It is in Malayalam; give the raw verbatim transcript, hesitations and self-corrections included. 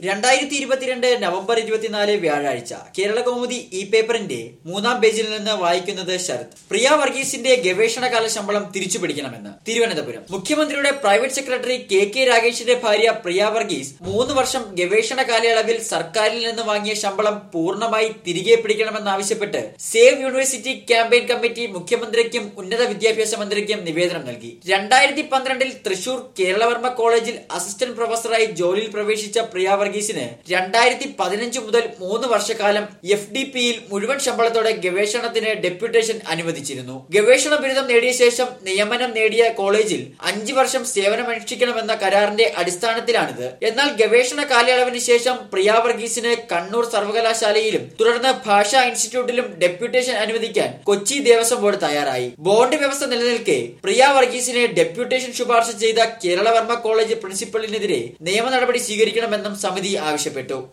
രണ്ടായിരത്തി ഇരുപത്തിരണ്ട് നവംബർ ഇരുപത്തിനാല് വ്യാഴാഴ്ച കേരള കൗമുദി ഇ പേപ്പറിന്റെ മൂന്നാം പേജിൽ നിന്ന് വായിക്കുന്നത് ശരത്. പ്രിയ വർഗീസിന്റെ ഗവേഷണകാല ശമ്പളം തിരിച്ചു പിടിക്കണമെന്ന് തിരുവനന്തപുരം. മുഖ്യമന്ത്രിയുടെ പ്രൈവറ്റ് സെക്രട്ടറി കെ കെ രാഗേഷിന്റെ ഭാര്യ പ്രിയ വർഗീസ് മൂന്ന് വർഷം ഗവേഷണ കാലയളവിൽ സർക്കാരിൽ നിന്ന് വാങ്ങിയ ശമ്പളം പൂർണ്ണമായി തിരികെ പിടിക്കണമെന്നാവശ്യപ്പെട്ട് സേവ് യൂണിവേഴ്സിറ്റി ക്യാമ്പയിൻ കമ്മിറ്റി മുഖ്യമന്ത്രിക്കും ഉന്നത വിദ്യാഭ്യാസ മന്ത്രിക്കും നിവേദനം നൽകി. രണ്ടായിരത്തി പന്ത്രണ്ടിൽ തൃശൂർ കേരളവർമ്മ കോളേജിൽ അസിസ്റ്റന്റ് പ്രൊഫസറായി ജോലിയിൽ പ്രവേശിച്ച പ്രിയ വർഗീസിന് രണ്ടായിരത്തി പതിനഞ്ച് മുതൽ മൂന്ന് വർഷക്കാലം എഫ് ഡി പിയിൽ മുഴുവൻ ശമ്പളത്തോടെ ഗവേഷണത്തിന് ഡെപ്യൂട്ടേഷൻ അനുവദിച്ചിരുന്നു. ഗവേഷണ ബിരുദം നേടിയ ശേഷം നിയമനം നേടിയ കോളേജിൽ അഞ്ചു വർഷം സേവനമനുഷ്ഠിക്കണമെന്ന കരാറിന്റെ അടിസ്ഥാനത്തിലാണിത്. എന്നാൽ ഗവേഷണ കാലയളവിന് ശേഷം പ്രിയ വർഗീസിന് കണ്ണൂർ സർവകലാശാലയിലും തുടർന്ന് ഭാഷാ ഇൻസ്റ്റിറ്റ്യൂട്ടിലും ഡെപ്യൂട്ടേഷൻ അനുവദിക്കാൻ കൊച്ചി ദേവസ്വം ബോർഡ് തയ്യാറായി. ബോർഡ് വ്യവസ്ഥ നിലനിൽക്കെ പ്രിയ വർഗീസിനെ ഡെപ്യൂട്ടേഷൻ ശുപാർശ ചെയ്ത കേരളവർമ്മ കോളേജ് പ്രിൻസിപ്പലിനെതിരെ നിയമ നടപടി സ്വീകരിക്കണമെന്നും സമിതി ആവശ്യപ്പെട്ടു.